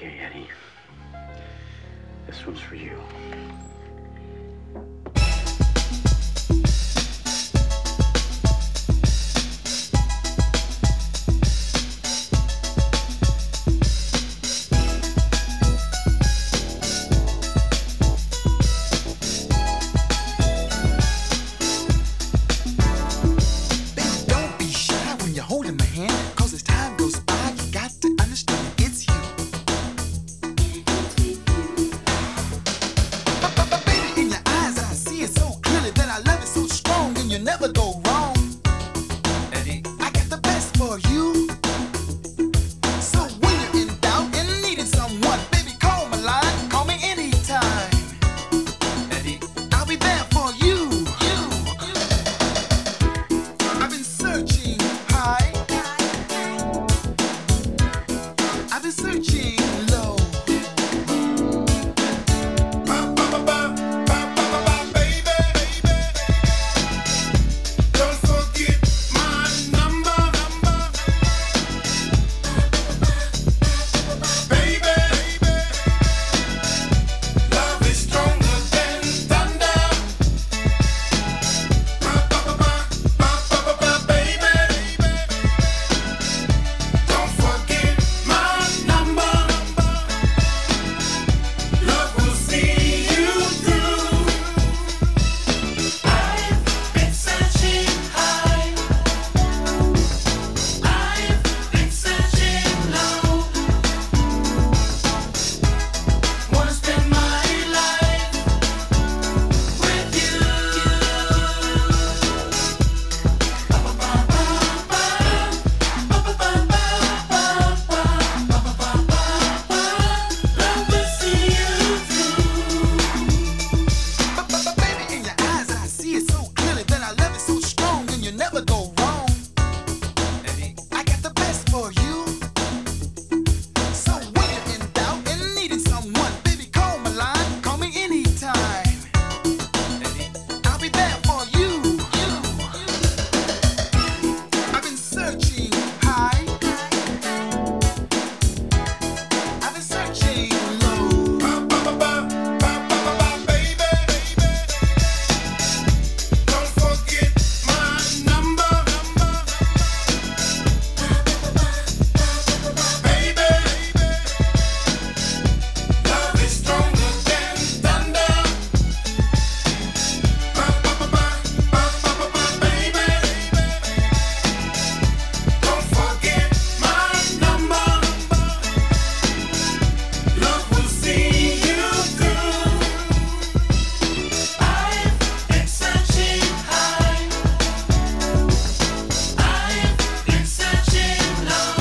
Okay, Eddie. This one's for you. Holding my hand, cause as time goes by, you got to understand it's you. But baby, in your eyes, I see it so clearly that I love it so strong, and you never go wrong. Eddie, I got the best for you. So when you're in doubt and needing someone, baby, call my line, call me anytime. Eddie, I'll be there for you. I've been searching high. I've been searching low. Baby, don't forget my number. Baby, love is stronger than thunder. Baby, don't forget my number. Love will see you through. I've been searching high. I've been searching low. Wanna spend my life with you. Love will see you through. But baby, in your eyes, I see it so clearly that I love it so strong, and you never go wrong. I got the best for you. So when you're in doubt and needing someone, baby, call my line, call me anytime. I'll be there for you. I've been searching high. I've been searching low. Baby, don't forget my number. Baby, love is stronger than thunder. Baby, don't forget my number. Love will see you through. I've been searching high. I've been searching low.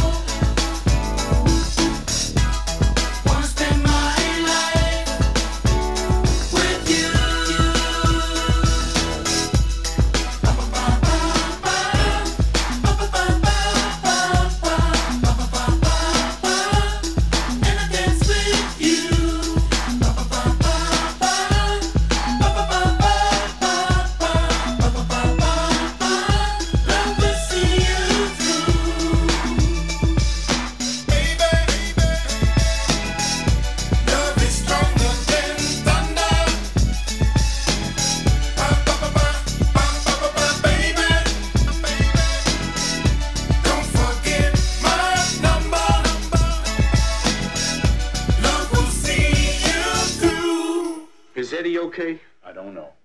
Wanna spend my life with you. And I dance with you. Love will see you through. Baby, love is stronger than thunder. Baby, don't forget my number. Love will see you through. Is Eddie okay? I don't know.